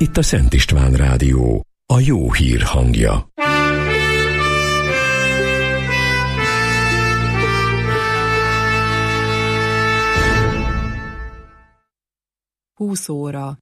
itt a Szent István Rádió, a jó hír hangja. Húsz óra.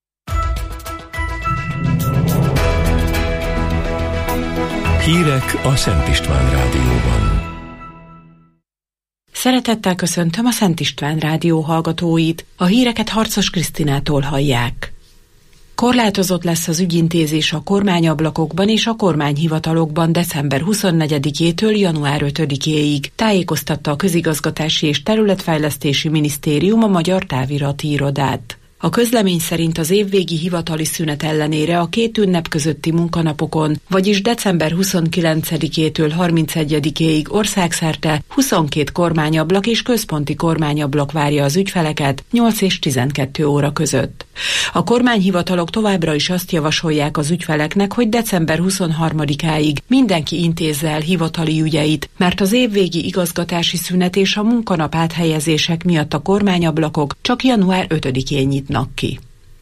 Hírek a Szent István Rádióban. Szeretettel köszöntöm a Szent István Rádió hallgatóit. A híreket Harcos Krisztinától hallják. Korlátozott lesz az ügyintézés a kormányablakokban és a kormányhivatalokban december 24-től január 5-éig, tájékoztatta a Közigazgatási és Területfejlesztési Minisztérium a Magyar Távirati Irodát. A közlemény szerint az évvégi hivatali szünet ellenére a két ünnep közötti munkanapokon, vagyis december 29-től 31-ig országszerte 22 kormányablak és központi kormányablak várja az ügyfeleket 8 és 12 óra között. A kormányhivatalok továbbra is azt javasolják az ügyfeleknek, hogy december 23-áig mindenki intézze el hivatali ügyeit, mert az évvégi igazgatási szünet és a munkanap áthelyezések miatt a kormányablakok csak január 5-én nyitnak ki.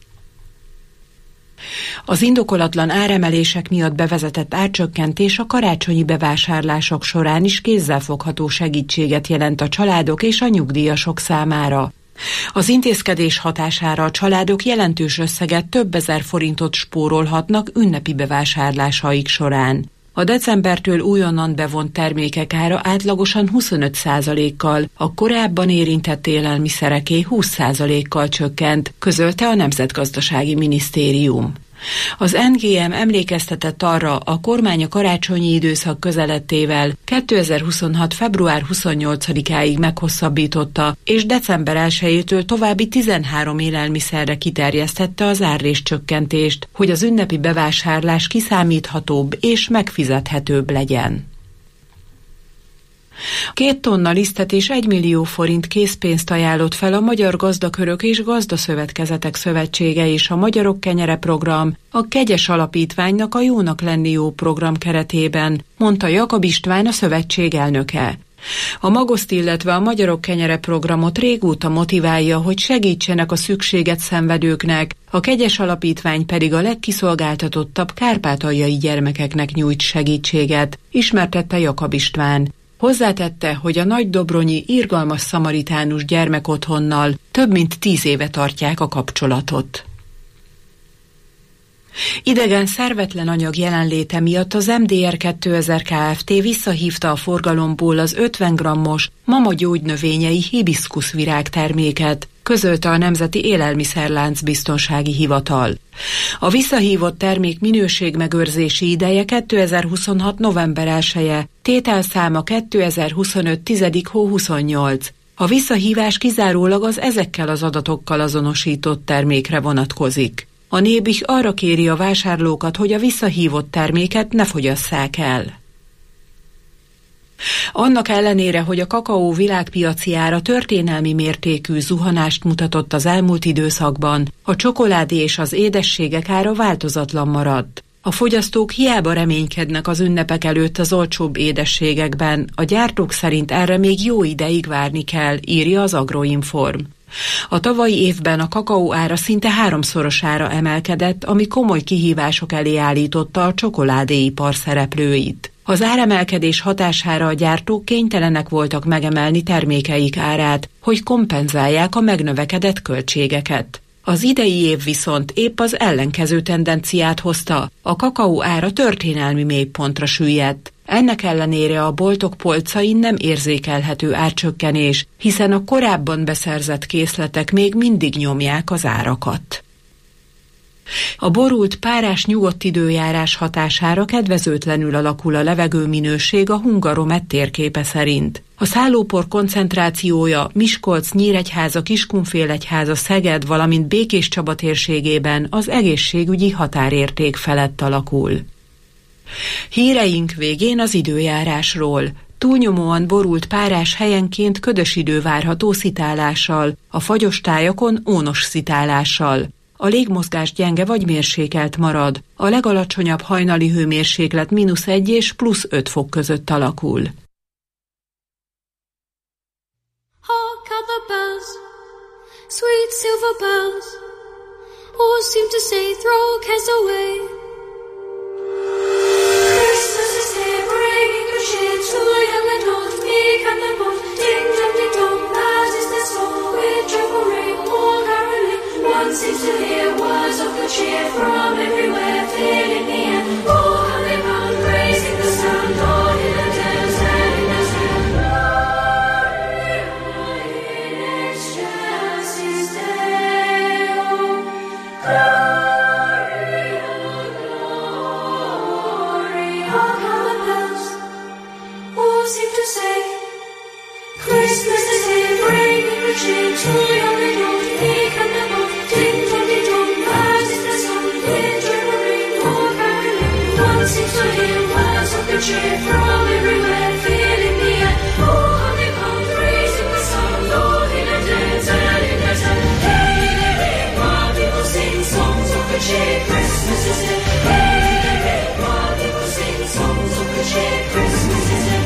Az indokolatlan áremelések miatt bevezetett árcsökkentés a karácsonyi bevásárlások során is kézzelfogható segítséget jelent a családok és a nyugdíjasok számára. Az intézkedés hatására a családok jelentős összeget, több ezer forintot spórolhatnak ünnepi bevásárlásaik során. A decembertől újonnan bevont termékek ára átlagosan 25%-kal, a korábban érintett élelmiszereké 20%-kal csökkent, közölte a Nemzetgazdasági Minisztérium. Az NGM emlékeztetett arra, a kormány a karácsonyi időszak közelettével 2026. február 28-áig meghosszabbította, és december 1-től további 13 élelmiszerre kiterjesztette az árréscsökkentést, hogy az ünnepi bevásárlás kiszámíthatóbb és megfizethetőbb legyen. 2 tonna lisztet és 1 millió forint készpénzt ajánlott fel a Magyar Gazdakörök és Gazdaszövetkezetek Szövetsége és a Magyarok Kenyere Program a Kegyes Alapítványnak a Jónak lenni jó program keretében, mondta Jakab István, a szövetség elnöke. A Magoszt, illetve a Magyarok Kenyere Programot régóta motiválja, hogy segítsenek a szükséget szenvedőknek, a Kegyes Alapítvány pedig a legkiszolgáltatottabb kárpátaljai gyermekeknek nyújt segítséget, ismertette Jakab István. Hozzátette, hogy a nagydobronyi Irgalmas Szamaritánus gyermekotthonnal több mint 10 éve tartják a kapcsolatot. Idegen szervetlen anyag jelenléte miatt az MDR 2000 Kft. Visszahívta a forgalomból az 50 grammos Mama gyógynövényei hibiszkusz virágterméket, közölte a Nemzeti Élelmiszerlánc Biztonsági Hivatal. A visszahívott termék minőségmegőrzési ideje 2026. november 1-e, tételszáma 2025. 10. hó 28. A visszahívás kizárólag az ezekkel az adatokkal azonosított termékre vonatkozik. A Nébih arra kéri a vásárlókat, hogy a visszahívott terméket ne fogyasszák el. Annak ellenére, hogy a kakaó világpiaci ára történelmi mértékű zuhanást mutatott az elmúlt időszakban, a csokoládé és az édességek ára változatlan maradt. A fogyasztók hiába reménykednek az ünnepek előtt az olcsóbb édességekben, a gyártók szerint erre még jó ideig várni kell, írja az Agroinform. A tavalyi évben a kakaó ára szinte 3-szorosára emelkedett, ami komoly kihívások elé állította a csokoládéipar szereplőit. Az áremelkedés hatására a gyártók kénytelenek voltak megemelni termékeik árát, hogy kompenzálják a megnövekedett költségeket. Az idei év viszont épp az ellenkező tendenciát hozta, a kakaó ára történelmi mélypontra süllyedt. Ennek ellenére a boltok polcain nem érzékelhető árcsökkenés, hiszen a korábban beszerzett készletek még mindig nyomják az árakat. A borult, párás, nyugodt időjárás hatására kedvezőtlenül alakul a levegőminőség a Hungaromet térképe szerint. A szállópor koncentrációja Miskolc, Nyíregyháza, Kiskunfélegyháza, Szeged, valamint Békéscsaba térségében az egészségügyi határérték felett alakul. Híreink végén az időjárásról. Túlnyomóan borult, párás, helyenként ködös idő várható szitálással, a fagyos tájakon ónos szitálással. A légmozgás gyenge vagy mérsékelt marad, a legalacsonyabb hajnali hőmérséklet -1 és +5 fok között alakul. Hark how the bells, sweet silver bells, or seem to say, throw cares away. Christmas is here, bringing good cheer to young and old, meek and the bold. Ding dong, that is their song. With joyful ring or caroling, one seems to hear words of good cheer from everywhere, filling the air. Oh, how they pound, raising the sound, all in the dance, and in the sound. Glory in excelsis Deo. Glory, hark how the bells all seem to say, Christmas is here, bringing good cheer to young and old, meek and the bold. Ding dong, that is the song. With joyful ring or caroling, one seems to hear words of good cheer from everywhere, filling the air. Oh, how they pound, raising the sound, all in a dance and in a sound. Hey, hey, while people sing songs of good cheer, Christmas is here. Hey, hey, while people sing songs of good cheer, Christmas is here.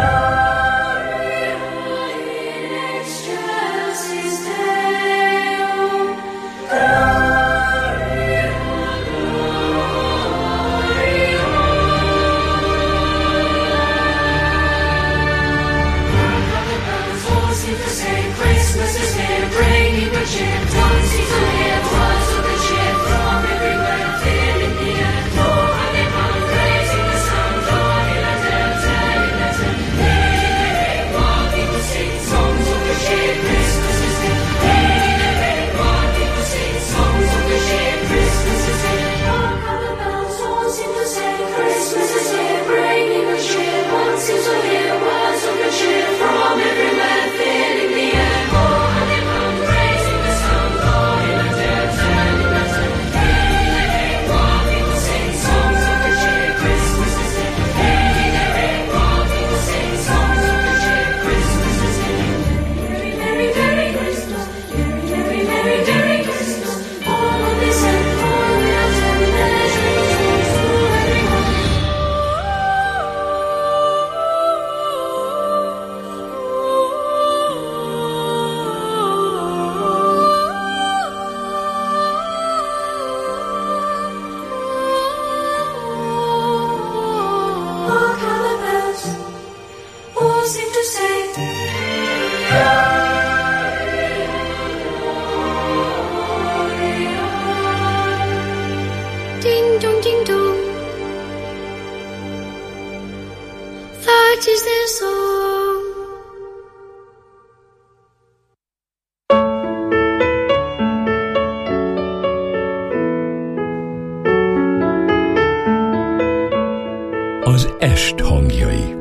That is their song. Az est hangjai.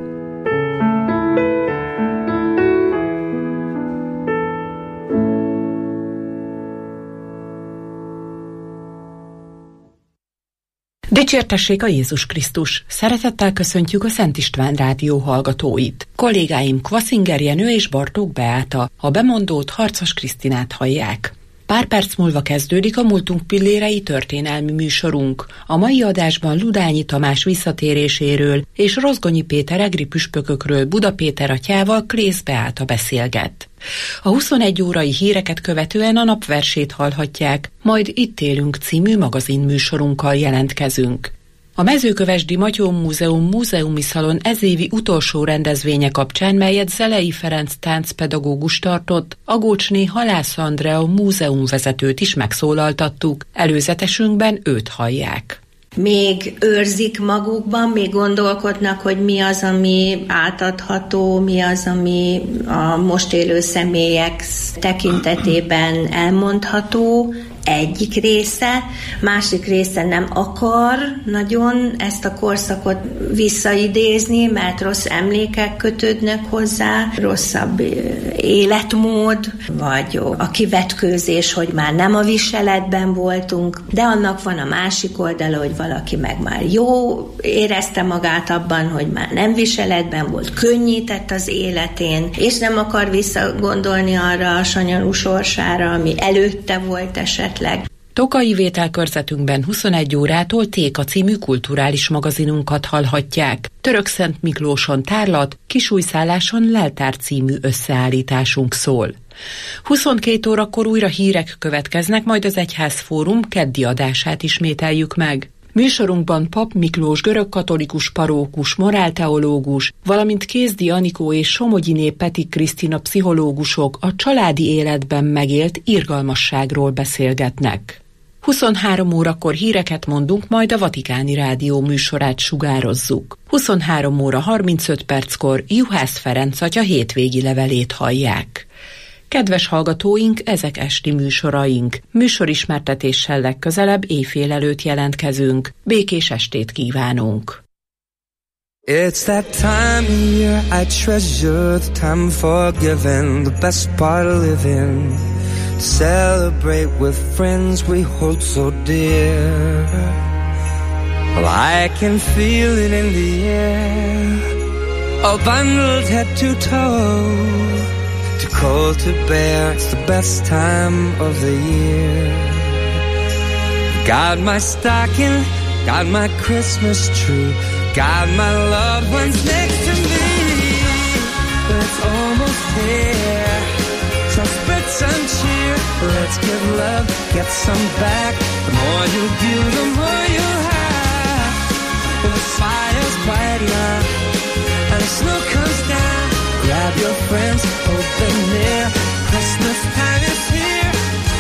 Dicsértessék a Jézus Krisztus! Szeretettel köszöntjük a Szent István Rádió hallgatóit. Kollégáim Kvaszinger Jenő és Bartók Beáta, a bemondót, Harcos Krisztinát hallják. Pár perc múlva kezdődik a múltunk pillérei történelmi műsorunk. A mai adásban Ludányi Tamás visszatéréséről és Rozgonyi Péter egri püspökökről Buda Péter atyával Klész Beáta beszélget. A 21 órai híreket követően a napversét hallhatják, majd Itt élünk című magazinműsorunkkal jelentkezünk. A Mezőkövesdi Matyó Múzeum múzeumi szalon ezévi utolsó rendezvénye kapcsán, melyet Zelei Ferenc táncpedagógus tartott, Agócsné Halász Andrea múzeumvezetőt is megszólaltattuk, előzetesünkben őt hallják. Még őrzik magukban, még gondolkodnak, hogy mi az, ami átadható, mi az, ami a most élő személyek tekintetében elmondható, egyik része, másik része nem akar nagyon ezt a korszakot visszaidézni, mert rossz emlékek kötődnek hozzá, rosszabb életmód, vagy a kivetkőzés, hogy már nem a viseletben voltunk, de annak van a másik oldala, hogy valaki meg már jó érezte magát abban, hogy már nem viseletben volt, könnyített az életén, és nem akar visszagondolni arra a sanyarú sorsára, ami előtte volt esetleg. Tokaji vételkörzetünkben 21 órától Téka című kulturális magazinunkat hallhatják. Törökszent Miklóson tárlat, Kisújszálláson leltár című összeállításunk szól. 22 órakor újra hírek következnek, majd az Egyházfórum keddi adását ismételjük meg. Műsorunkban Pap Miklós görögkatolikus parókus, morálteológus, valamint Kézdi Anikó és Somogyiné Peti Krisztina pszichológusok a családi életben megélt irgalmasságról beszélgetnek. 23 órakor híreket mondunk, majd a Vatikáni Rádió műsorát sugározzuk. 23 óra 35 perckor Juhász Ferenc atya hétvégi levelét hallják. Kedves hallgatóink, ezek esti műsoraink. Műsorismertetéssel legközelebb éjfél előtt jelentkezünk. Békés estét kívánunk! It's that time of year I treasure, the time for giving, the best part of living. To celebrate with friends we hold so dear. Well, I can feel it in the air, all bundled head to toe. Too cold to bear, it's the best time of the year. Got my stocking, got my Christmas tree, got my loved ones next to me. But it's almost here, so spread some cheer. Let's give love, get some back. The more you give, the more you have. Well, the fire's bright now, and the snow comes down. Grab your friends, hold them near. Christmas time is here.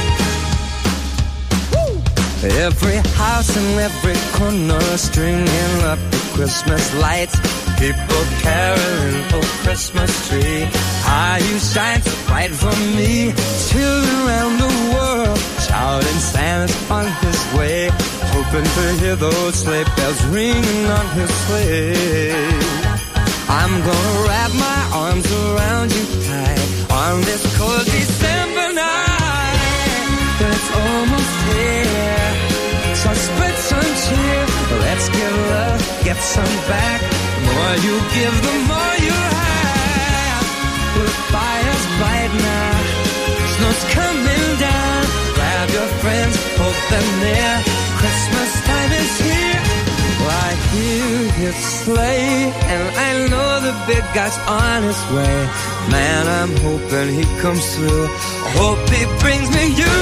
Woo! Every house and every corner stringing up the Christmas lights. People caroling, oh Christmas tree, how you shine so bright for me. Children around the world shouting Santa's on his way, hoping to hear those sleigh bells ringing on his sleigh. I'm gonna wrap my arms around you tight on this cold December night. But it's almost here, so spread some cheer. Let's give love, get some back. The more you give, the more you have. Well, the fire's bright now, snow's coming down. Grab your friends, hold them near. Christmas time is here. I hear his sleigh, and I know the big guy's on his way. Man, I'm hoping he comes through. I hope he brings me you.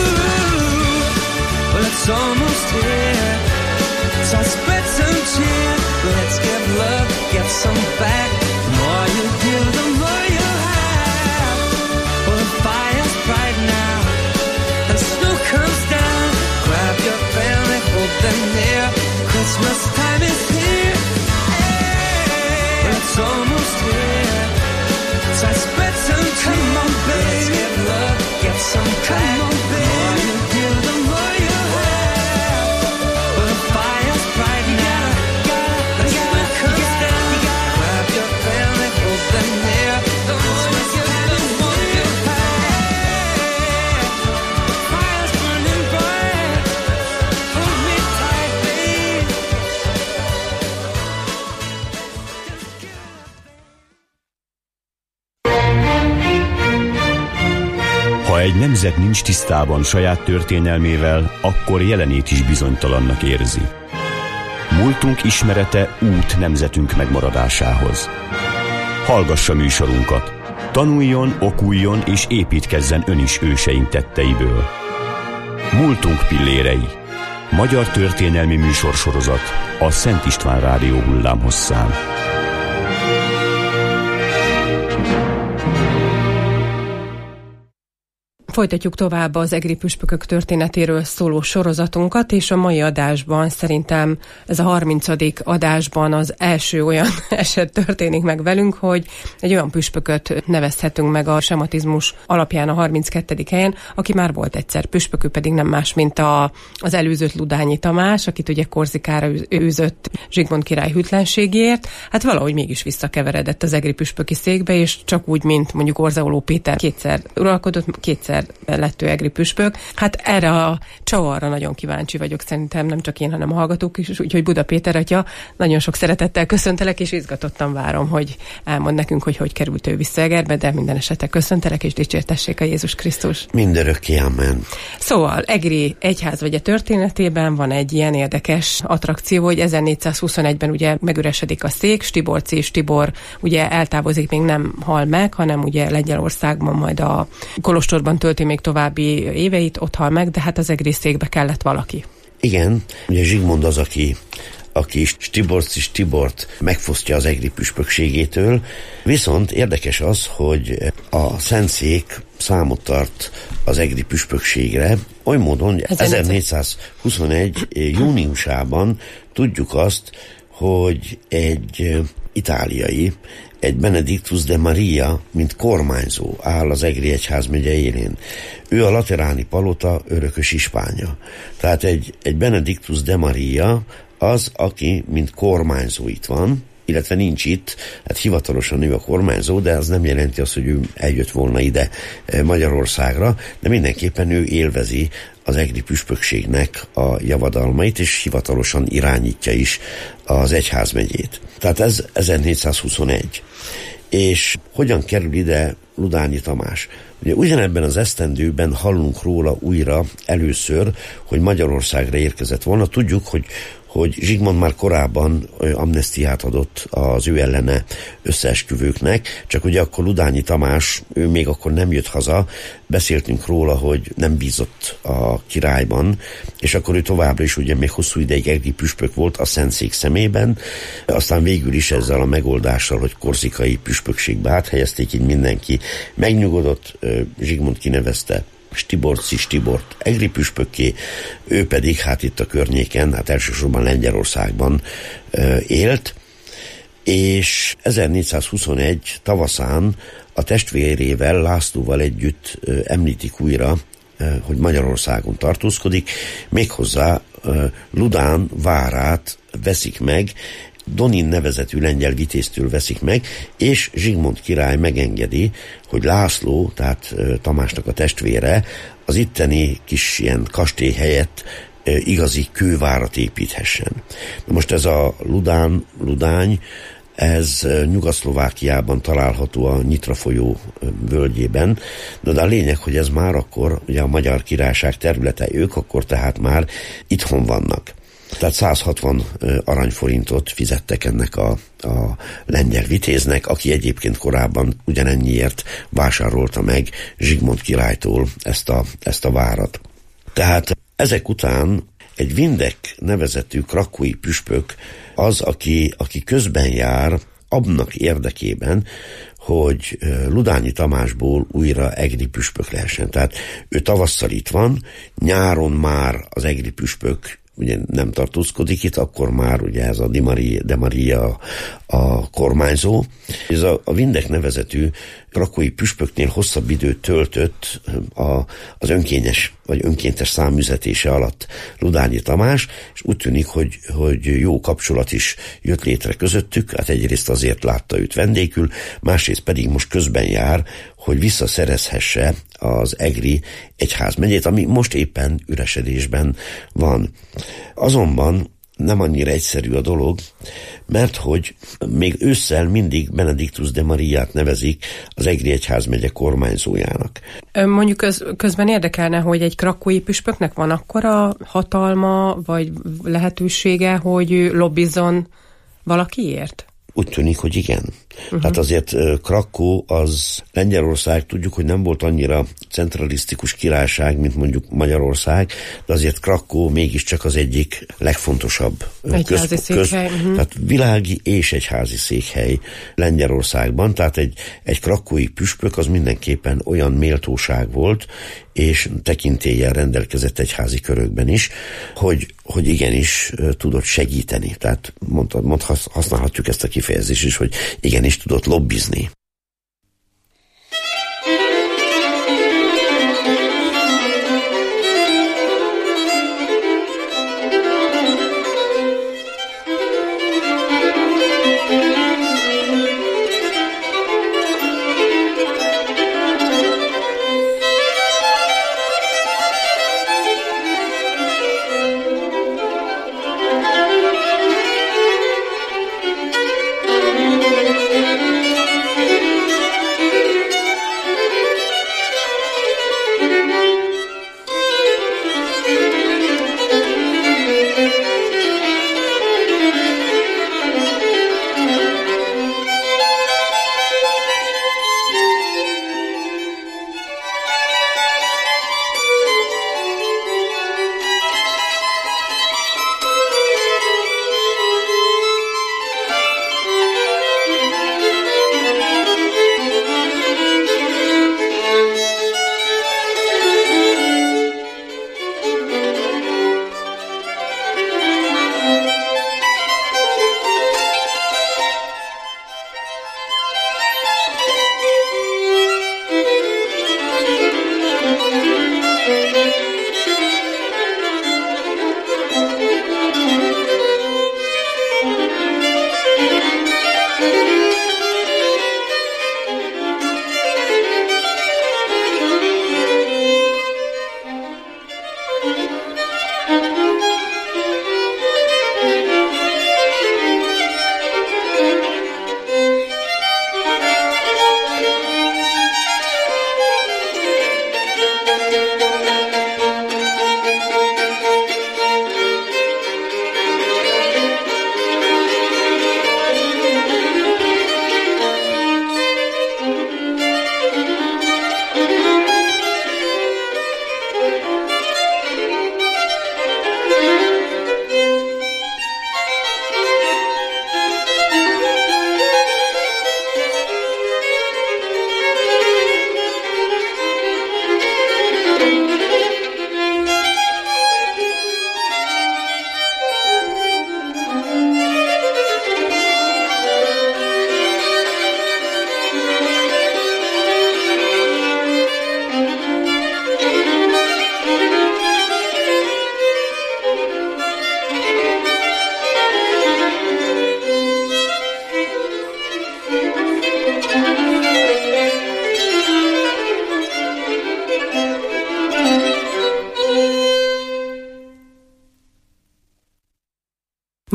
Well, it's almost here, so spread some cheer. Let's give love, get some back. The more you give, the more you have. Well, the fire's bright now, and snow comes down. Grab your family, hold them near. Christmas time is here. Hey, it's almost here. So I spread some cheer. Come on, baby. Let's give love, get some back. Come on, baby. The more you give, the more you have. Well, the fire's bright now. The snow comes down. Grab your family, hold them near. The more you give, the more you have. Fire's burning bright. Hold me tight, baby. Ha egy nemzet nincs tisztában saját történelmével, akkor jelenét is bizonytalannak érzi. Múltunk ismerete út nemzetünk megmaradásához. Hallgassa műsorunkat. Tanuljon, okuljon és építkezzen ön is őseink tetteiből. Múltunk pillérei. Magyar történelmi műsorsorozat a Szent István Rádió hullámhosszán. Folytatjuk tovább az egri püspökök történetéről szóló sorozatunkat, és a mai adásban szerintem ez a 30. adásban az első olyan eset történik meg velünk, hogy egy olyan püspököt nevezhetünk meg a sematizmus alapján a 32. helyen, aki már volt egyszer püspök, ő pedig nem más, mint az előzött Ludányi Tamás, akit ugye Korzikára űzött Zsigmond király hűtlenségéért. Hát valahogy mégis visszakeveredett az egri püspöki székbe, és csak úgy, mint mondjuk Orzaoló Péter kétszer uralkodott, kétszer lett ő egri püspök. Hát erre a csavarra nagyon kíváncsi vagyok, szerintem nem csak én, hanem a hallgatók is, úgyhogy Buda Péter atya, nagyon sok szeretettel köszöntelek, és izgatottan várom, hogy elmond nekünk, hogy került ő vissza Egerbe, de minden esetre köszöntelek, és dicsértessék a Jézus Krisztus. Mindörökké, amen. Szóval Egri egyházmegye történetében van egy ilyen érdekes attrakció, hogy 1421-ben ugye megüresedik a szék, Stiborci és Tibor ugye eltávozik, még nem hal meg, hanem ugye Lengyelországban majd a kolostorban tölti még további éveit, ott hal meg, de hát az egri székbe kellett valaki. Igen, ugye Zsigmond az, aki Stiborci és Tibort megfosztja az egri püspökségétől, viszont érdekes az, hogy a Szentszék számot tart az egri püspökségre, oly módon, hogy 1421. júniusában tudjuk azt, hogy egy itáliai, egy Benedictus de Maria, mint kormányzó áll az egri egyházmegye élén. Ő a lateráni palota örökös ispánya. Tehát egy Benedictus de Maria az, aki mint kormányzó itt van, illetve nincs itt, hát hivatalosan ő a kormányzó, de az nem jelenti azt, hogy ő eljött volna ide Magyarországra, de mindenképpen ő élvezi az egri püspökségnek a javadalmait, és hivatalosan irányítja is az egyházmegyét. Tehát ez 1421. És hogyan kerül ide Ludányi Tamás? Ugye ugyanebben az esztendőben hallunk róla újra először, hogy Magyarországra érkezett volna. Tudjuk, hogy Zsigmond már korábban amnesztiát adott az ő ellene összeesküvőknek, csak ugye akkor Ludányi Tamás, ő még akkor nem jött haza, beszéltünk róla, hogy nem bízott a királyban, és akkor ő továbbra is ugye még hosszú ideig egri püspök volt a Szentszék szemében, aztán végül is ezzel a megoldással, hogy korzikai püspökségbe áthelyezték, így mindenki megnyugodott, Zsigmond kinevezte Tibort egri püspökké, ő pedig hát itt a környéken, hát elsősorban Lengyelországban élt, és 1421 tavaszán a testvérével, Lászlóval együtt említik újra, hogy Magyarországon tartózkodik, méghozzá Ludán várát veszik meg, Donin nevezetű lengyel vitéztől veszik meg, és Zsigmond király megengedi, hogy László, tehát Tamásnak a testvére, az itteni kis ilyen kastély helyett igazi kővárat építhessen. Most ez a Ludány, ez Nyugat-Szlovákiában található a Nyitra folyó völgyében, de a lényeg, hogy ez már akkor ugye a Magyar Királyság területe, ők akkor tehát már itthon vannak. Tehát 160 aranyforintot fizettek ennek a lengyel vitéznek, aki egyébként korábban ugyanennyiért vásárolta meg Zsigmond királytól ezt a várat. Tehát ezek után egy Vindek nevezetű krakói püspök az, aki közben jár abnak érdekében, hogy Ludányi Tamásból újra egri püspök lehessen. Tehát ő tavasszal itt van, nyáron már az egri püspök ugye nem tartózkodik itt, akkor már ugye ez a de Maria a kormányzó. Ez a Vindek nevezetű krakói püspöknél hosszabb időt töltött az önkényes vagy önkéntes számüzetése alatt Ludányi Tamás, és úgy tűnik, hogy jó kapcsolat is jött létre közöttük, hát egyrészt azért látta őt vendégül, másrészt pedig most közben jár, hogy visszaszerezhesse az egri egyházmegyét, ami most éppen üresedésben van. Azonban nem annyira egyszerű a dolog, mert hogy még ősszel mindig Benedictus de Mariát nevezik az egri egyházmegye kormányzójának. Mondjuk közben érdekelne, hogy egy krakói püspöknek van akkora hatalma, vagy lehetősége, hogy lobbizzon valakiért? Úgy tűnik, hogy igen. Hát azért Krakó az Lengyelország, tudjuk, hogy nem volt annyira centralisztikus királyság, mint mondjuk Magyarország, de azért Krakó mégiscsak az egyik legfontosabb egyházi székhely. Tehát világi és egyházi székhely Lengyelországban, tehát egy krakói püspök az mindenképpen olyan méltóság volt, és tekintéllyel rendelkezett egyházi körökben is, hogy igenis tudott segíteni. Tehát használhatjuk ezt a kifejezést is, hogy igenis tudott lobbizni.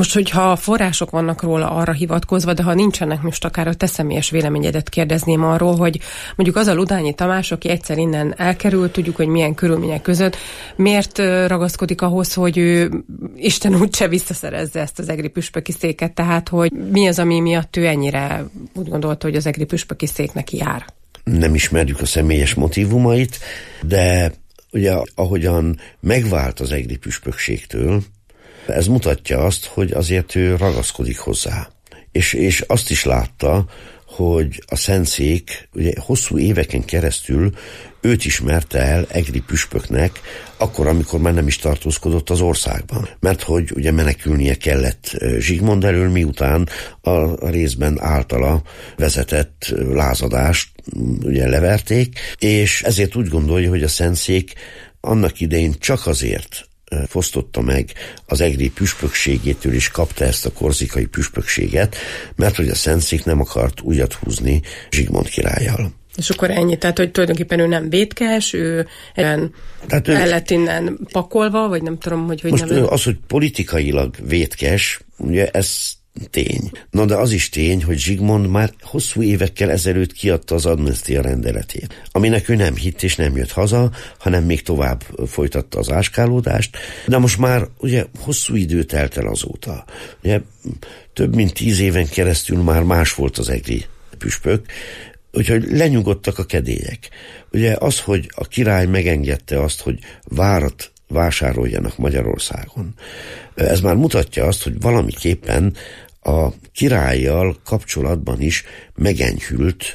Most, hogyha források vannak róla arra hivatkozva, de ha nincsenek, most akár a te személyes véleményedet kérdezném arról, hogy mondjuk az a Ludányi Tamás, aki egyszer innen elkerült, tudjuk, hogy milyen körülmények között, miért ragaszkodik ahhoz, hogy ő Isten úgyse visszaszerezze ezt az egri püspöki széket, tehát hogy mi az, ami miatt ő ennyire úgy gondolta, hogy az egri püspöki szék neki jár? Nem ismerjük a személyes motívumait, de ugye ahogyan megvált az egri püspökségtől, ez mutatja azt, hogy azért ő ragaszkodik hozzá. És azt is látta, hogy a Szentszék ugye hosszú éveken keresztül őt ismerte el egri püspöknek, akkor, amikor már nem is tartózkodott az országban. Mert hogy ugye menekülnie kellett Zsigmond elől, miután a részben általa vezetett lázadást ugye leverték, és ezért úgy gondolja, hogy a Szentszék annak idején csak azért fosztotta meg az egri püspökségétől, és kapta ezt a korzikai püspökséget, mert hogy a Szentszék nem akart újat húzni Zsigmond királlyal. És akkor ennyi, tehát hogy tulajdonképpen ő nem vétkes, ő el lett innen pakolva, vagy nem tudom, hogy most nem... Az, hogy politikailag vétkes, ugye ez tény. Na de az is tény, hogy Zsigmond már hosszú évekkel ezelőtt kiadta az amnestia rendeletét, aminek ő nem hitt és nem jött haza, hanem még tovább folytatta az áskálódást. De most már ugye hosszú idő telt el azóta. Ugye több mint 10 éven keresztül már más volt az egri püspök, úgyhogy lenyugodtak a kedélyek. Ugye az, hogy a király megengedte azt, hogy várat vásároljanak Magyarországon. Ez már mutatja azt, hogy valamiképpen a királlyal kapcsolatban is megenyhült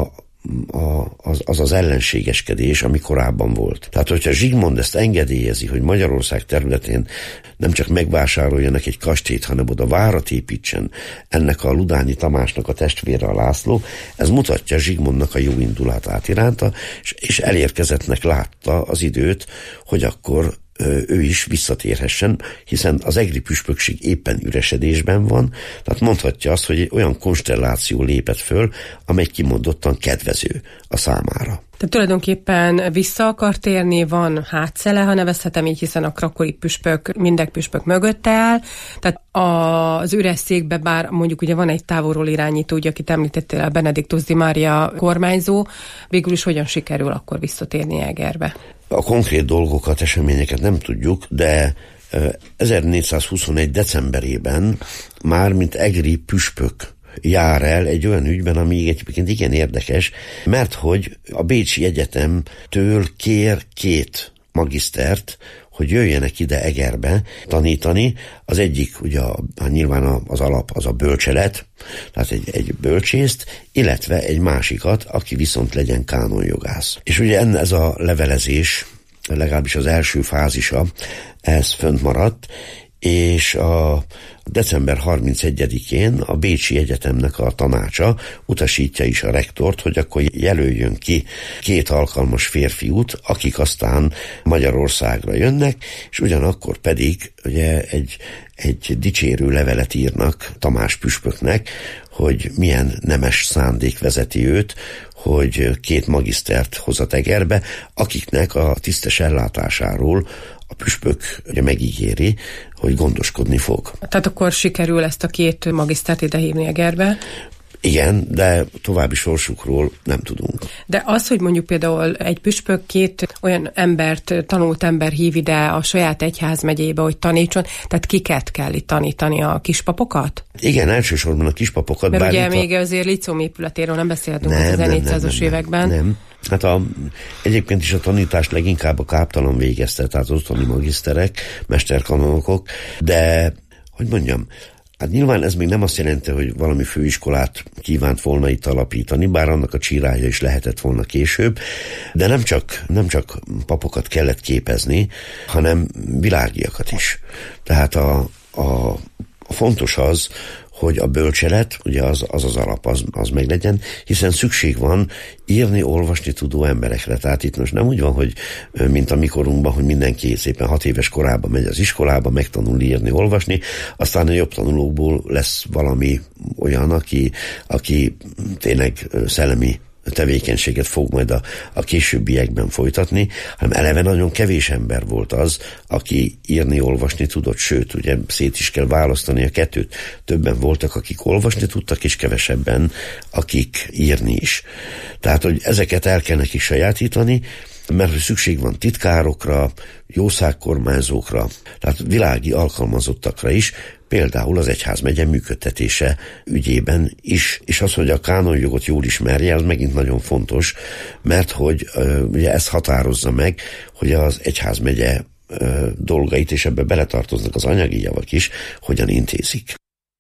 az ellenségeskedés, ami korábban volt. Tehát, hogyha Zsigmond ezt engedélyezi, hogy Magyarország területén nem csak megvásároljanak egy kastélyt, hanem oda várat építsen ennek a Ludányi Tamásnak a testvére a László, ez mutatja Zsigmondnak a jó indulatát iránta, és elérkezettnek látta az időt, hogy akkor ő is visszatérhessen, hiszen az egri püspökség éppen üresedésben van, tehát mondhatja azt, hogy egy olyan konstelláció lépett föl, amely kimondottan kedvező a számára. Tehát tulajdonképpen vissza akar térni, van hátszele, ha nevezhetem így, hiszen a krakói püspök mindek püspök mögötte áll. Tehát az üres székbe, bár mondjuk ugye van egy távolról irányító, ugye, akit említettél, a Benediktus Di Maria kormányzó, végül is hogyan sikerül akkor visszatérni Egerbe? A konkrét dolgokat, eseményeket nem tudjuk, de 1421. decemberében már mint egri püspök jár el egy olyan ügyben, ami egyébként igen érdekes, mert hogy a Bécsi Egyetemtől kér 2 magisztert, hogy jöjjenek ide Egerbe tanítani. Az egyik, ugye nyilván az alap az a bölcselet, tehát egy bölcsészt, illetve egy másikat, aki viszont legyen kánonjogász. És ugye ez a levelezés, legalábbis az első fázisa, ez fönt maradt, és a december 31-én a Bécsi Egyetemnek a tanácsa utasítja is a rektort, hogy akkor jelöljön ki 2 alkalmas férfiút, akik aztán Magyarországra jönnek, és ugyanakkor pedig ugye egy dicsérő levelet írnak Tamás püspöknek, hogy milyen nemes szándék vezeti őt, hogy 2 magisztert hozat Egerbe, akiknek a tisztes ellátásáról a püspök ugye megígéri, hogy gondoskodni fog. Tehát akkor sikerül ezt a 2 magisztert idehívni Egerbe? Igen, de további sorsukról nem tudunk. De az, hogy mondjuk például egy püspök 2 olyan embert, tanult ember hív ide a saját egyházmegyébe, hogy tanítson, tehát kiket kell itt tanítani, a kispapokat? Igen, elsősorban a kispapokat. Mert ugye még azért Licóm épületéről nem beszélhetünk az 1400-as években. Nem. Hát egyébként is a tanítást leginkább a káptalan végezte, tehát az otthoni magiszterek, mesterkanonokok, de, hogy mondjam, hát nyilván ez még nem azt jelenti, hogy valami főiskolát kívánt volna itt alapítani, bár annak a csírája is lehetett volna később, de nem csak papokat kellett képezni, hanem világiakat is. Tehát a fontos az, hogy a bölcselet, ugye az alap, az meglegyen, hiszen szükség van írni, olvasni tudó emberekre. Tehát itt most nem úgy van, hogy mint a mikorunkban, hogy mindenki szépen 6 éves korában megy az iskolába, megtanul írni, olvasni, aztán a jobb tanulókból lesz valami olyan, aki tényleg szellemi tevékenységet fog majd a későbbiekben folytatni, hanem eleve nagyon kevés ember volt az, aki írni, olvasni tudott, sőt, ugye szét is kell választani a kettőt. Többen voltak, akik olvasni tudtak, és kevesebben, akik írni is. Tehát, hogy ezeket el kell nekik sajátítani, mert szükség van titkárokra, jószágkormányzókra, tehát világi alkalmazottakra is, például az egyházmegye működtetése ügyében is. És az, hogy a kánonjogot jól ismerje, az megint nagyon fontos, mert hogy ugye ez határozza meg, hogy az egyházmegye dolgait, és ebbe beletartoznak az anyagi javak is, hogyan intézik.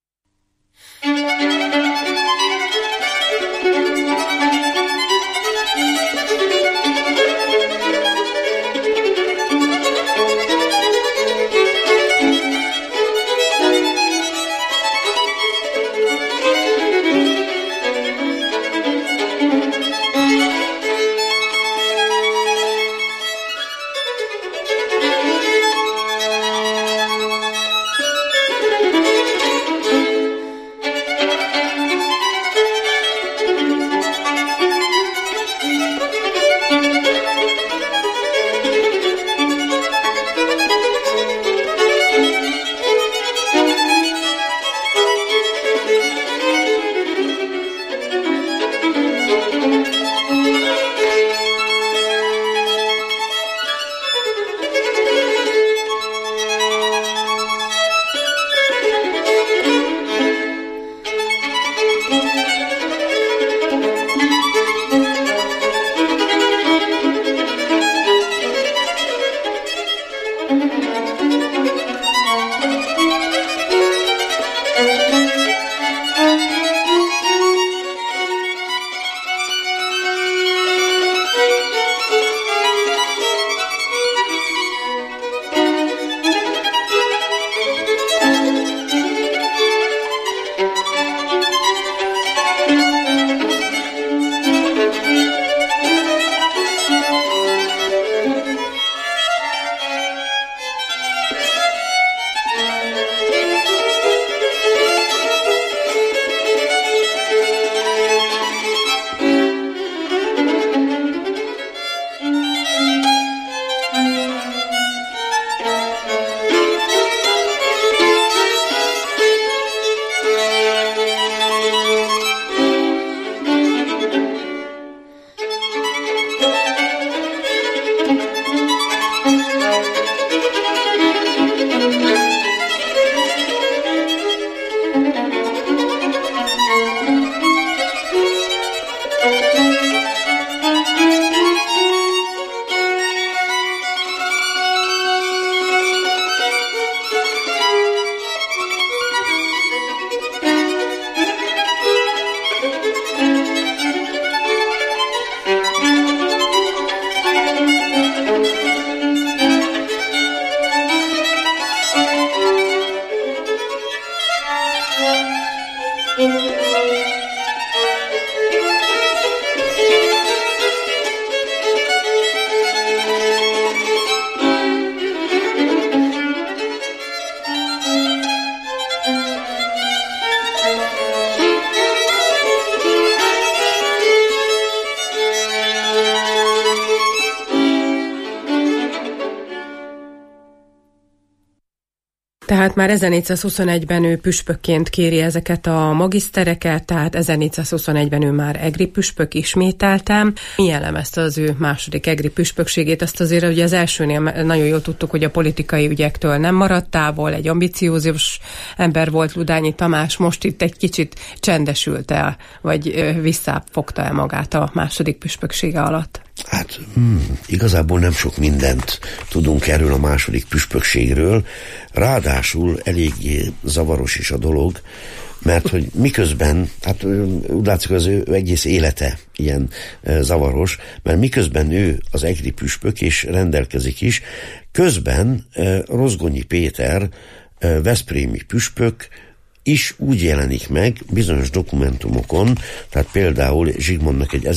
Tehát már 1421-ben ő püspökként kéri ezeket a magisztereket, tehát 1421-ben ő már egri püspök ismételtem. Mi jellemezte az ő második egri püspökségét? Azt azért ugye az elsőnél nagyon jól tudtuk, hogy a politikai ügyektől nem maradt távol, egy ambiciózus ember volt Ludányi Tamás, most itt egy kicsit csendesült el, vagy visszafogta el magát a második püspöksége alatt? Hát igazából nem sok mindent tudunk erről a második püspökségről, ráadásul eléggé zavaros is a dolog, mert hogy miközben, hát úgy látszik, az ő egész élete ilyen zavaros, mert miközben ő az egri püspök és rendelkezik is, közben Rozgonyi Péter veszprémi püspök is úgy jelenik meg bizonyos dokumentumokon, tehát például Zsigmondnak egy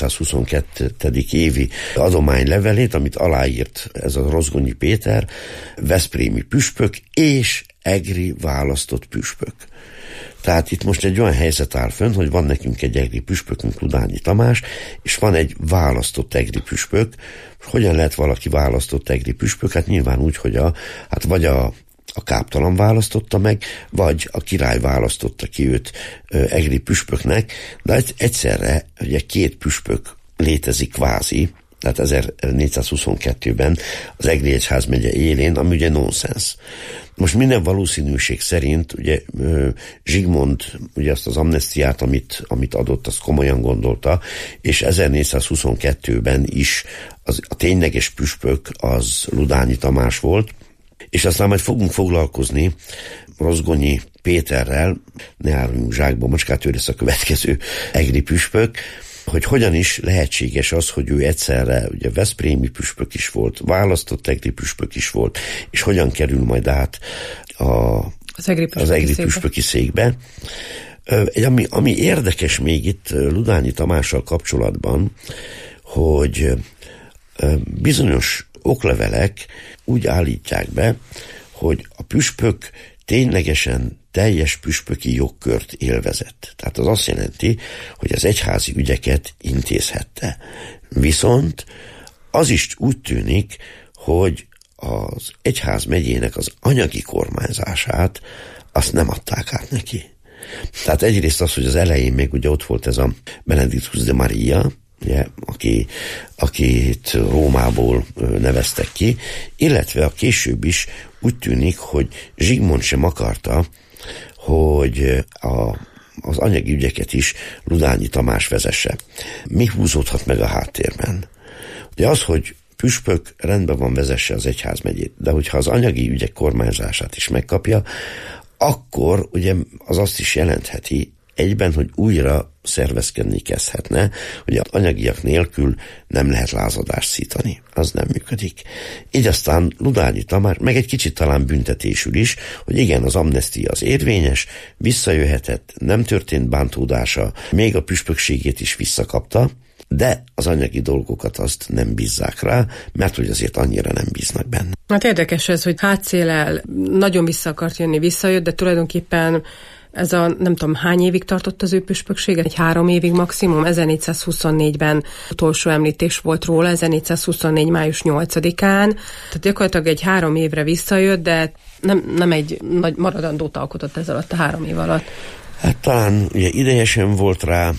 1422. évi adománylevelét, amit aláírt ez a Rozgonyi Péter, veszprémi püspök és egri választott püspök. Tehát itt most egy olyan helyzet áll fönn, hogy van nekünk egy egri püspökünk, Ludányi Tamás, és van egy választott egri püspök. Hogyan lehet valaki választott egri püspök? Hát nyilván úgy, hogy vagy a káptalan választotta meg, vagy a király választotta ki őt egri püspöknek, de egyszerre ugye 2 püspök létezik kvázi, tehát 1422-ben az Egri egyházmegye élén, ami ugye nonsens. Most minden valószínűség szerint ugye Zsigmond ugye azt az amnesztiát, amit adott, azt komolyan gondolta, és 1422-ben is a tényleges püspök az Ludányi Tamás volt, és aztán majd fogunk foglalkozni Rozgonyi Péterrel, ne áruljunk zsákba macskát, ő lesz a következő egri püspök, hogy hogyan is lehetséges az, hogy ő egyszerre ugye veszprémi püspök is volt, választott egri püspök is volt, és hogyan kerül majd át az egri püspöki székbe. Ami érdekes még itt Ludányi Tamással kapcsolatban, hogy bizonyos oklevelek úgy állítják be, hogy a püspök ténylegesen teljes püspöki jogkört élvezett. Tehát az azt jelenti, hogy az egyházi ügyeket intézhette. Viszont az is úgy tűnik, hogy az egyház megyének az anyagi kormányzását azt nem adták át neki. Tehát egyrészt az, hogy az elején még ugye ott volt ez a Benedictus de Maria, ugye, akit Rómából neveztek ki, illetve a később is úgy tűnik, hogy Zsigmond sem akarta, hogy az anyagi ügyeket is Ludányi Tamás vezesse. Mi húzódhat meg a háttérben? Ugye az, hogy püspök rendben van, vezesse az egyházmegyét, de hogyha az anyagi ügyek kormányzását is megkapja, akkor ugye az azt is jelentheti egyben, hogy újra szervezkedni kezdhetne, hogy az anyagiak nélkül nem lehet lázadást szítani. Az nem működik. Így aztán Ludányi Tamás, meg egy kicsit talán büntetésül is, hogy igen, az amnestia az érvényes, visszajöhetett, nem történt bántódása, még a püspökségét is visszakapta, de az anyagi dolgokat azt nem bízzák rá, mert hogy azért annyira nem bíznak benne. Hát érdekes ez, hogy hátszéllel nagyon vissza akart jönni, visszajött, de tulajdonképpen ez a nem tudom hány évig tartott az ő püspöksége, 3 évig maximum, 1424-ben utolsó említés volt róla, 1424. május 8-án, tehát gyakorlatilag egy 3 évre visszajött, de nem egy nagy maradandót alkotott ez alatt a 3 év alatt. Hát talán ugye ideje sem volt rá,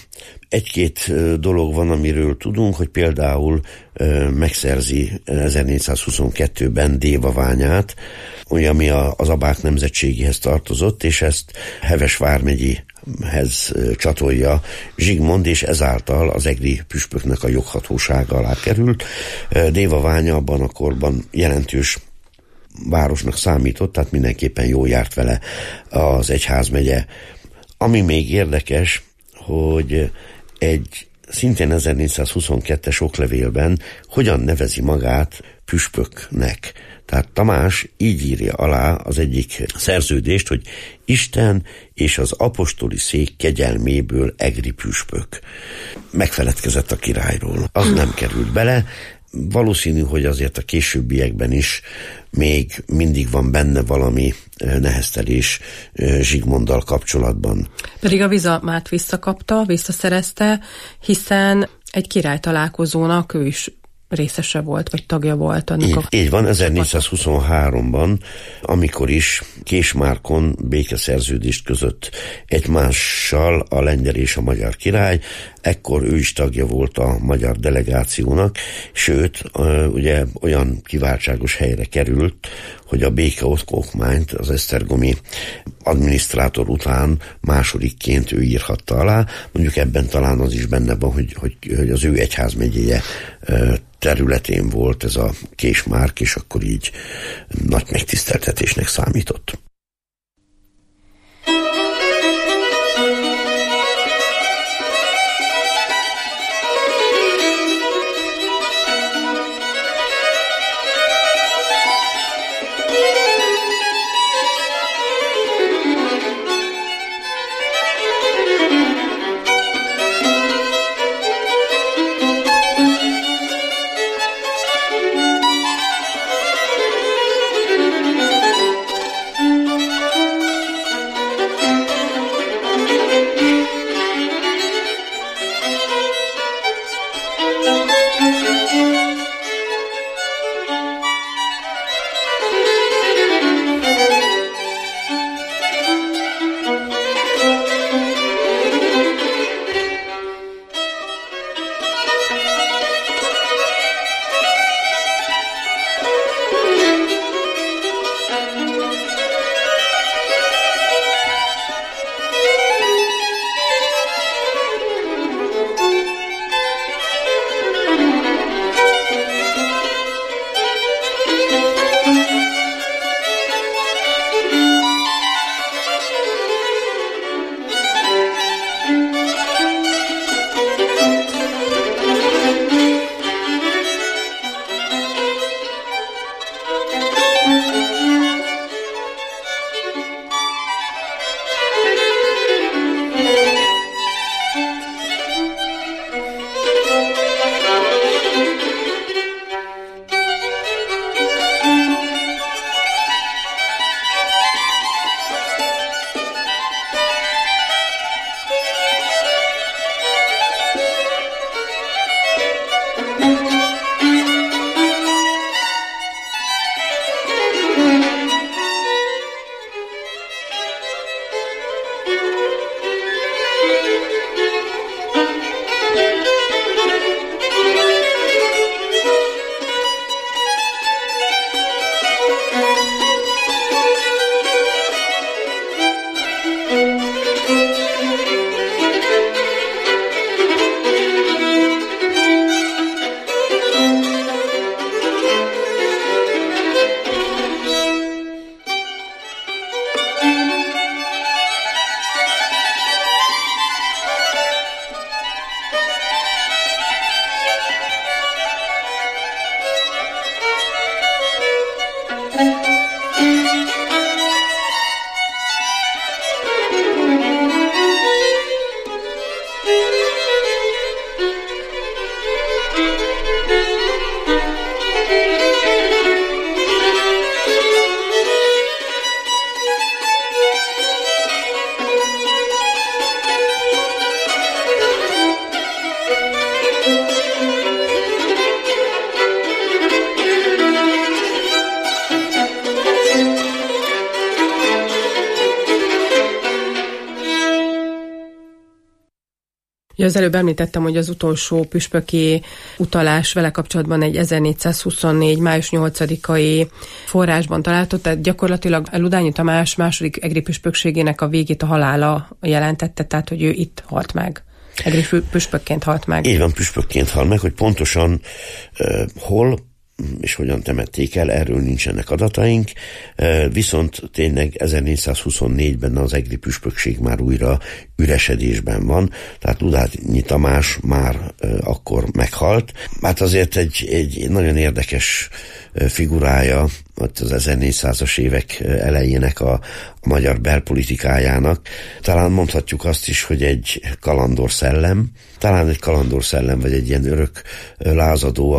1-2 dolog van, amiről tudunk, hogy például megszerzi 1422-ben Dévaványát, ugye, ami az Abák nemzetségéhez tartozott, és ezt Heves vármegyihez csatolja Zsigmond, és ezáltal az egri püspöknek a joghatósága alá került. Dévaványa abban a korban jelentős városnak számított, tehát mindenképpen jól járt vele az egyházmegye. Ami még érdekes, hogy egy szintén 1422-es oklevélben hogyan nevezi magát püspöknek. Tehát Tamás így írja alá az egyik szerződést, hogy Isten és az apostoli szék kegyelméből egri püspök. Megfeledkezett a királyról. Az nem került bele. Valószínű, hogy azért a későbbiekben is még mindig van benne valami neheztelés Zsigmonddal kapcsolatban. Pedig a bizalmát visszaszerezte, hiszen egy király találkozónak ő is részese volt, vagy tagja volt annak. Így van, 1423-ban, amikor is Késmárkon békeszerződést között egymással a lengyel és a magyar király, ekkor ő is tagja volt a magyar delegációnak, sőt, ugye olyan kiváltságos helyre került, hogy a békeokmányt az esztergomi adminisztrátor után másodikként ő írhatta alá. Mondjuk ebben talán az is benne van, hogy az ő egyházmegyéje területén volt ez a Késmárk, és akkor így nagy megtiszteltetésnek számított. Az előbb említettem, hogy az utolsó püspöki utalás vele kapcsolatban egy 1424. május 8-ai forrásban található, tehát gyakorlatilag Ludányi Tamás második egri püspökségének a végét a halála jelentette, tehát hogy ő itt halt meg. Egri püspökként halt meg. Így van, püspökként halt meg, hogy pontosan hol és hogyan temették el, erről nincsenek adataink, viszont tényleg 1424-ben az egri püspökség már újra üresedésben van, tehát Ludányi Tamás már akkor meghalt. Hát azért egy nagyon érdekes figurája ott az 1400-as évek elejének a magyar belpolitikájának. Talán mondhatjuk azt is, hogy egy kalandorszellem, vagy egy ilyen örök lázadó,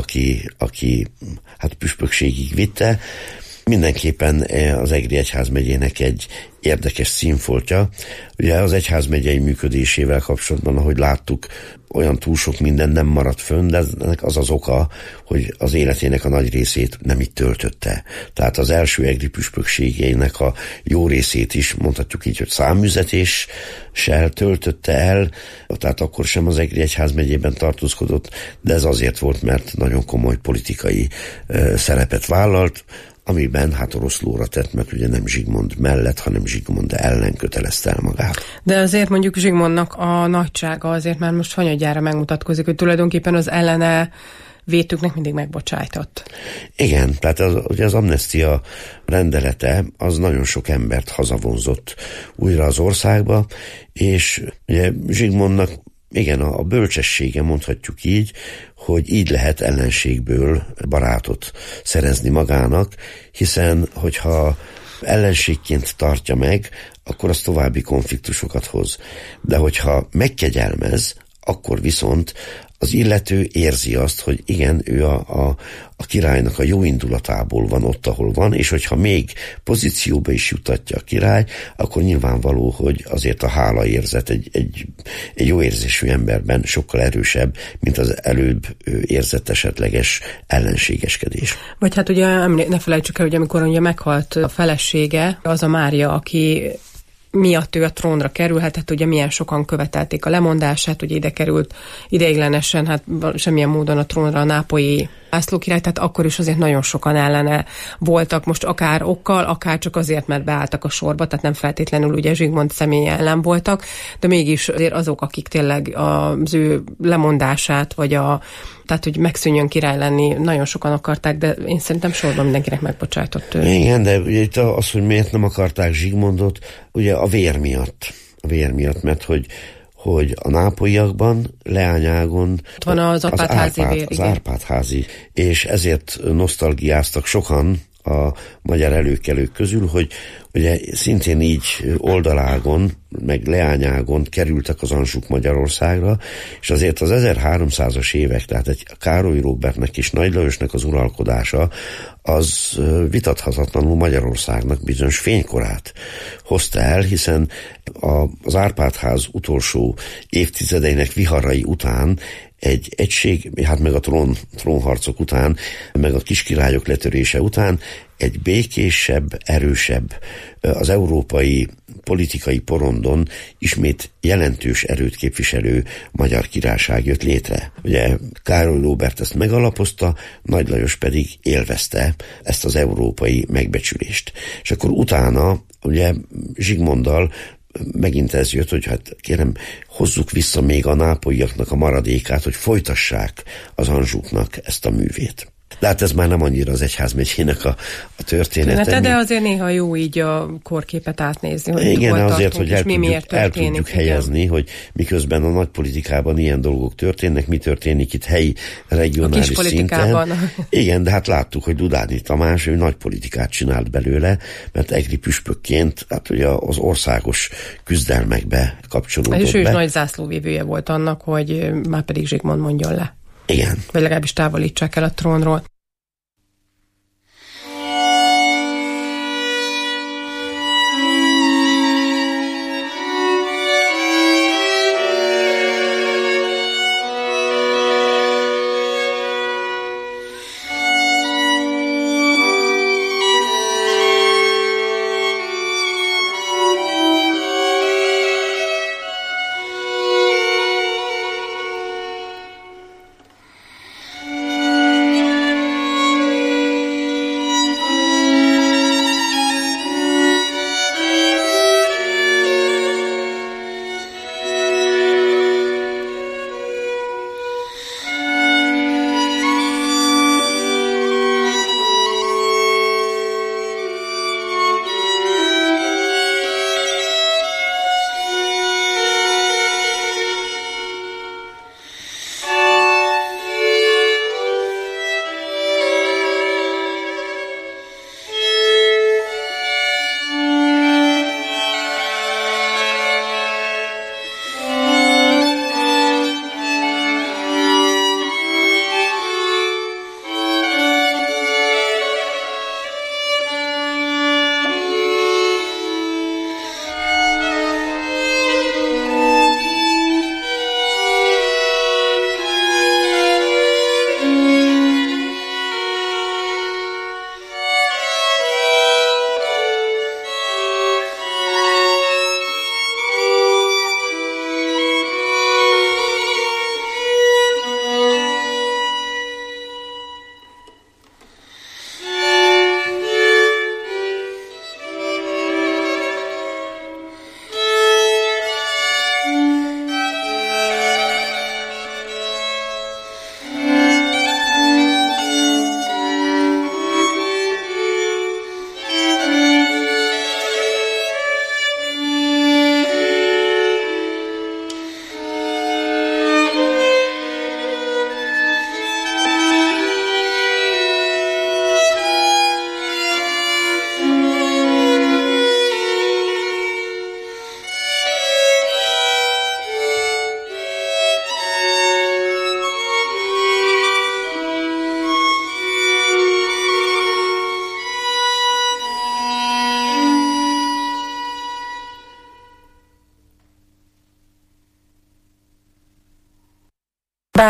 aki hát püspökségig vitte. Mindenképpen az egri egyházmegyének egy érdekes színfoltja. Ugye az egyházmegyei működésével kapcsolatban, ahogy láttuk, olyan túl sok minden nem maradt fönn, de ennek az az oka, hogy az életének a nagy részét nem itt töltötte. Tehát az első egri püspökségeinek a jó részét is, mondhatjuk így, hogy száműzetéssel töltötte el, tehát akkor sem az egri egyházmegyében tartózkodott, de ez azért volt, mert nagyon komoly politikai szerepet vállalt, amiben hát orosz lóra tett, mert ugye nem Zsigmond mellett, hanem Zsigmond ellen kötelezte el magát. De azért mondjuk Zsigmondnak a nagysága azért már most hanyadjára megmutatkozik, hogy tulajdonképpen az ellene vétőknek mindig megbocsájtott. Igen, tehát ugye az amnestia rendelete az nagyon sok embert hazavonzott újra az országba, és ugye Zsigmondnak igen, a bölcsessége, mondhatjuk így, hogy így lehet ellenségből barátot szerezni magának, hiszen hogyha ellenségként tartja meg, akkor az további konfliktusokat hoz. De hogyha megkegyelmez, akkor viszont az illető érzi azt, hogy igen, ő a királynak a jó indulatából van ott, ahol van, és hogyha még pozícióba is jutatja a király, akkor nyilvánvaló, hogy azért a hálaérzet egy jó érzésű emberben sokkal erősebb, mint az előbb érzett esetleges ellenségeskedés. Vagy hát ugye ne felejtsük el, hogy amikor ugye meghalt a felesége, az a Mária, aki miatt ő a trónra kerülhetett, ugye milyen sokan követelték a lemondását, ugye ide került ideiglenesen, hát semmilyen módon a trónra a nápolyi László király, tehát akkor is azért nagyon sokan ellene voltak, most akár okkal, akár csak azért, mert beálltak a sorba, tehát nem feltétlenül ugye Zsigmond személye ellen voltak, de mégis azért azok, akik tényleg az ő lemondását, vagy tehát, hogy megszűnjön király lenni, nagyon sokan akarták, de én szerintem sorban mindenkinek megbocsájtott ő. Igen, de ugye itt az, hogy miért nem akarták Zsigmondot, ugye a vér miatt, mert hogy a nápolyiakban, Leányágon ott van az Árpád-házi, és ezért nosztalgiáztak sokan a magyar előkelők közül, hogy ugye szintén így Oldalágon, meg Leányágon kerültek az Anzsuk Magyarországra, és azért az 1300-as évek, tehát egy Károly Róbertnek és Nagy Lajosnak az uralkodása, az vitathatatlanul Magyarországnak bizonyos fénykorát hozta el, hiszen az Árpád-ház utolsó évtizedeinek viharai után egy egység, hát meg a trónharcok után, meg a kiskirályok letörése után egy békésebb, erősebb, az európai politikai porondon ismét jelentős erőt képviselő magyar királyság jött létre. Ugye Károly Róbert ezt megalapozta, Nagy Lajos pedig élvezte ezt az európai megbecsülést. És akkor utána ugye Zsigmonddal megint ez jött, hogy hát kérem, hozzuk vissza még a nápolyiaknak a maradékát, hogy folytassák az Anzsúknak ezt a művét. De hát ez már nem annyira az egyházmegyének a története. De azért néha jó így a korképet átnézni, hogy igen, azért, hogy el tudjuk igen. helyezni, hogy miközben a nagypolitikában ilyen dolgok történnek, mi történik itt helyi, regionális szinten. Igen, de hát láttuk, hogy Ludányi Tamás, ő nagypolitikát csinált belőle, mert egri püspökként hát ugye az országos küzdelmekbe kapcsolódott be. És ő is nagy zászlóvívője volt annak, hogy már pedig Zsigmond mondjon le. Igen. Vagy legalábbis távolítsák el a trónról.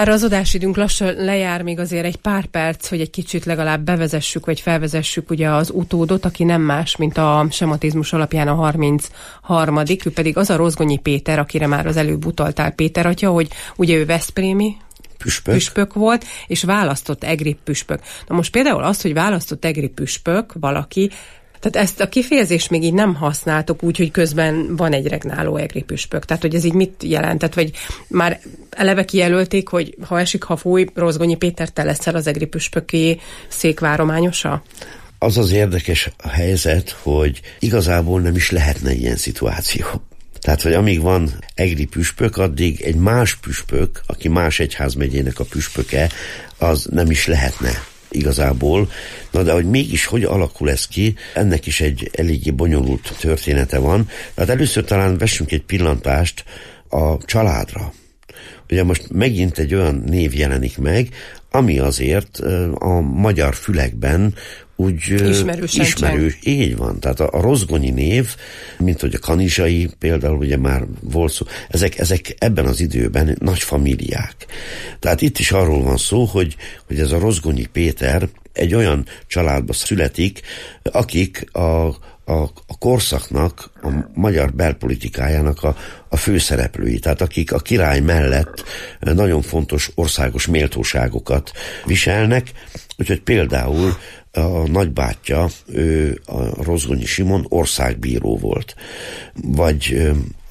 Bár az adásidőnk lassan lejár, még azért egy pár perc, hogy egy kicsit legalább bevezessük, vagy felvezessük ugye az utódot, aki nem más, mint a sematizmus alapján a 33. Ő pedig az a Rozgonyi Péter, akire már az előbb utaltál, Péter atya, hogy ugye ő veszprémi püspök volt, és választott egri püspök. Na most például az, hogy választott egri püspök valaki, tehát ezt a kifejezést még így nem használtok úgy, hogy közben van egy regnáló egri püspök. Tehát, hogy ez így mit jelentett? Vagy már eleve kijelölték, hogy ha esik, ha fúj, Rozgonyi Péter, te leszel az egri püspöki székvárományosa? Az az érdekes a helyzet, hogy igazából nem is lehetne ilyen szituáció. Tehát, hogy amíg van egri püspök, addig egy más püspök, aki más egyházmegyének a püspöke, az nem is lehetne igazából. Na de hogy mégis hogy alakul ez ki, ennek is egy eléggé bonyolult története van. Tehát először talán vessünk egy pillantást a családra. Ugye most megint egy olyan név jelenik meg, ami azért a magyar fülekben úgy ismerős. Így van. Tehát a Rozgonyi név, mint hogy a Kanizsai például, ugye már volt szó, ezek ebben az időben nagy familiák. Tehát itt is arról van szó, hogy ez a Rozgonyi Péter egy olyan családba születik, akik a korszaknak, a magyar belpolitikájának a főszereplői, tehát akik a király mellett nagyon fontos országos méltóságokat viselnek, úgyhogy például a nagybátyja, ő a Rozgonyi Simon országbíró volt. Vagy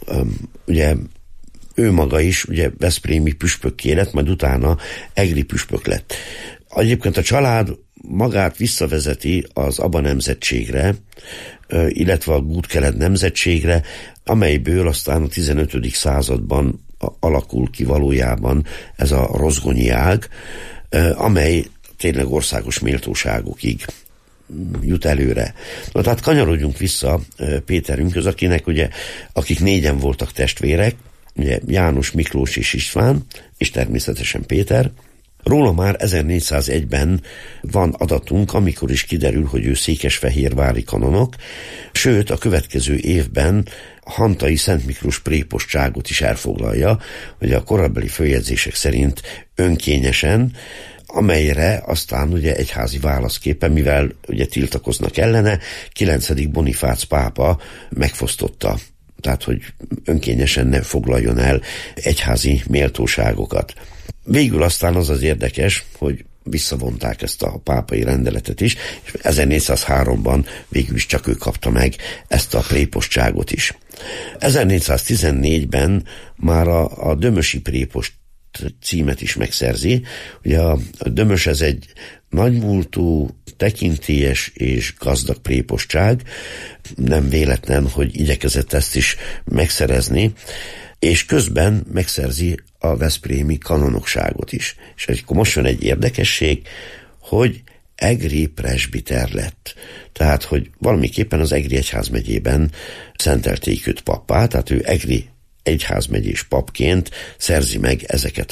ugye ő maga is ugye veszprémi püspökké lett, majd utána egri püspök lett. Egyébként a család magát visszavezeti az Aba nemzetségre, illetve a Gútkeled nemzetségre, amelyből aztán a 15. században alakul ki valójában ez a rozgonyi ág, amely tényleg országos méltóságokig jut előre. Na, tehát kanyarodjunk vissza Péterünkhöz, akik négyen voltak testvérek, ugye János, Miklós és István, és természetesen Péter. Róla már 1401-ben van adatunk, amikor is kiderül, hogy ő székesfehérvári kanonok, sőt a következő évben a hantai Szent Miklós prépostságot is elfoglalja, hogy a korabeli följegyzések szerint önkényesen, amelyre aztán ugye egyházi válaszképpen, mivel ugye tiltakoznak ellene, 9. Bonifác pápa megfosztotta. Tehát, hogy önkényesen ne foglaljon el egyházi méltóságokat. Végül aztán az érdekes, hogy visszavonták ezt a pápai rendeletet is, és 1403-ban végül is csak ő kapta meg ezt a prépostságot is. 1414-ben már a dömösi prépost címet is megszerzi. Ugye a Dömös ez egy nagymúltú, tekintélyes és gazdag prépostság. Nem véletlen, hogy igyekezett ezt is megszerezni, és közben megszerzi a veszprémi kanonokságot is. És akkor most jön egy érdekesség, hogy egri presbiter lett. Tehát, hogy valamiképpen az egri egyházmegyében szentelték őt pappá, tehát ő egri egyházmegyés papként szerzi meg ezeket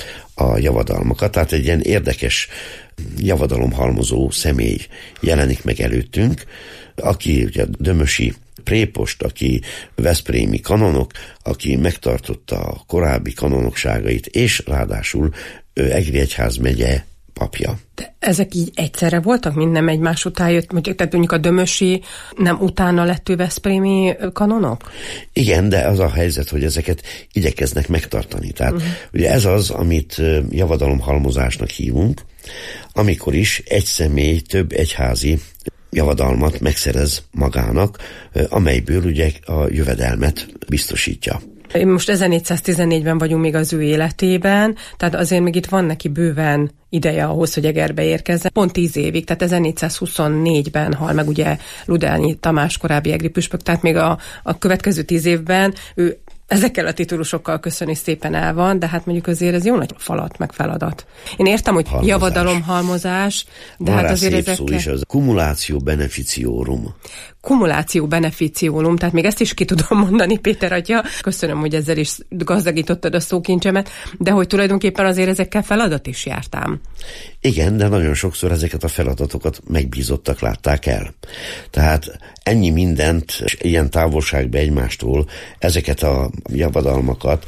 a javadalmakat. Tehát egy ilyen érdekes javadalomhalmozó személy jelenik meg előttünk, aki ugye dömösi prépost, aki veszprémi kanonok, aki megtartotta a korábbi kanonokságait, és ráadásul egri egyházmegye papja. De ezek így egyszerre voltak, mind nem egymás után jött, tehát mondjuk a dömösi nem utána lett ő veszprémi kanonok? Igen, de az a helyzet, hogy ezeket igyekeznek megtartani. Tehát ugye ez az, amit javadalomhalmozásnak hívunk, amikor is egy személy több egyházi javadalmat megszerez magának, amelyből ugye a jövedelmet biztosítja. Most 1414-ben vagyunk még az ő életében, tehát azért még itt van neki bőven ideje ahhoz, hogy Egerbe érkezzen. Pont 10 évig, tehát 1424-ben hal meg ugye Ludányi Tamás korábbi egri püspök, tehát még a következő 10 évben ő ezekkel a titulusokkal köszöni szépen el van, de hát mondjuk azért ez jó nagy falat, meg feladat. Én értem, hogy javadalomhalmozás, de van hát azért szép ezekkel... szó is, az cumulatio beneficiorum. Kumuláció beneficiónum, tehát még ezt is ki tudom mondani, Péter atya. Köszönöm, hogy ezzel is gazdagítottad a szókincsemet, de hogy tulajdonképpen azért ezekkel feladat is jártám. Igen, de nagyon sokszor ezeket a feladatokat megbízottak látták el. Tehát ennyi mindent, ilyen távolságban egymástól, ezeket a javadalmakat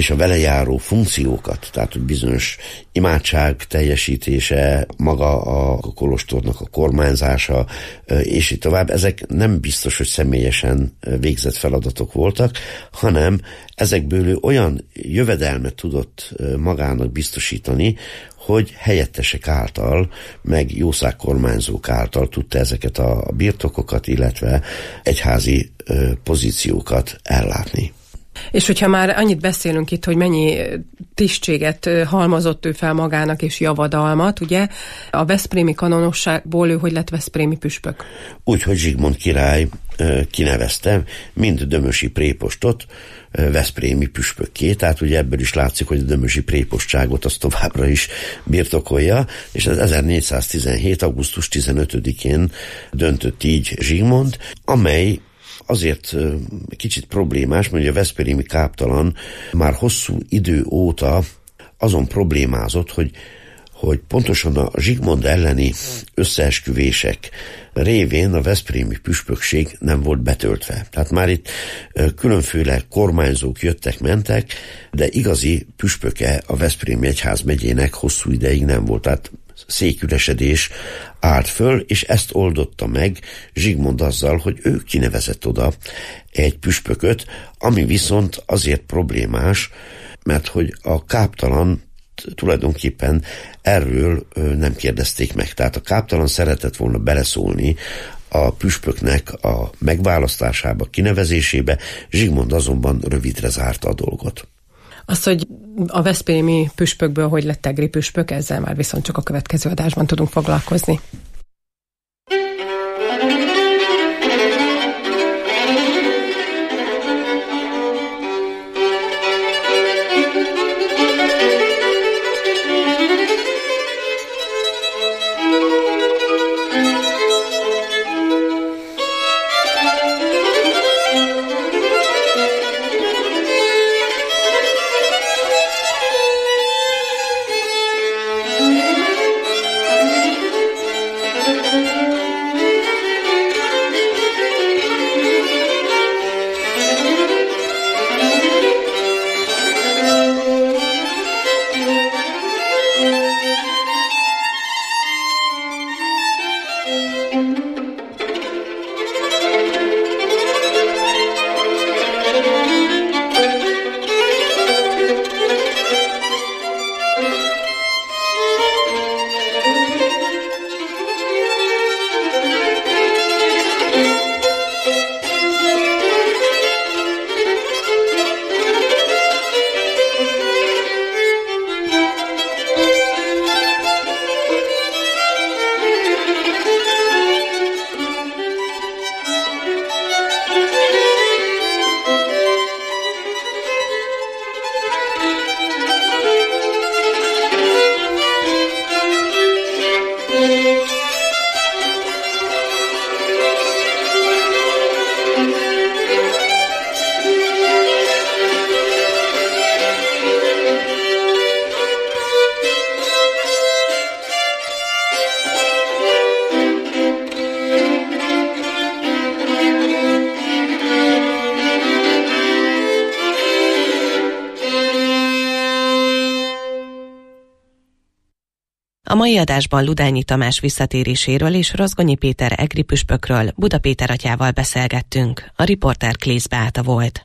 és a vele járó funkciókat, tehát hogy bizonyos imádság teljesítése, maga a kolostornak a kormányzása, és így tovább, ezek nem biztos, hogy személyesen végzett feladatok voltak, hanem ezekből ő olyan jövedelmet tudott magának biztosítani, hogy helyettesek által, meg jószágkormányzók által tudta ezeket a birtokokat, illetve egyházi pozíciókat ellátni. És hogyha már annyit beszélünk itt, hogy mennyi tisztséget halmozott ő fel magának és javadalmat, ugye, a veszprémi kanonosságból ő hogy lett veszprémi püspök? Úgy, hogy Zsigmond király kinevezte mind dömösi prépostot veszprémi püspökké, tehát ugye ebből is látszik, hogy a dömösi prépostságot az továbbra is birtokolja, és ez 1417. augusztus 15-én döntött így Zsigmond, amely azért kicsit problémás, mert a veszprémi káptalan már hosszú idő óta azon problémázott, hogy pontosan a Zsigmond elleni összeesküvések révén a veszprémi püspökség nem volt betöltve. Tehát már itt különféle kormányzók jöttek-mentek, de igazi püspöke a veszprémi egyházmegyének hosszú ideig nem volt. Tehát széküresedés állt föl, és ezt oldotta meg Zsigmond azzal, hogy ő kinevezett oda egy püspököt, ami viszont azért problémás, mert hogy a káptalan tulajdonképpen erről nem kérdezték meg. Tehát a káptalan szeretett volna beleszólni a püspöknek a megválasztásába, kinevezésébe, Zsigmond azonban rövidre zárta a dolgot. Azt, hogy a veszprémi püspökből hogy lett egri püspök, ezzel már viszont csak a következő adásban tudunk foglalkozni. A mai adásban Ludányi Tamás visszatéréséről és Rozgonyi Péter egri püspökről Buda Péter atyával beszélgettünk. A riporter Klész Beáta volt.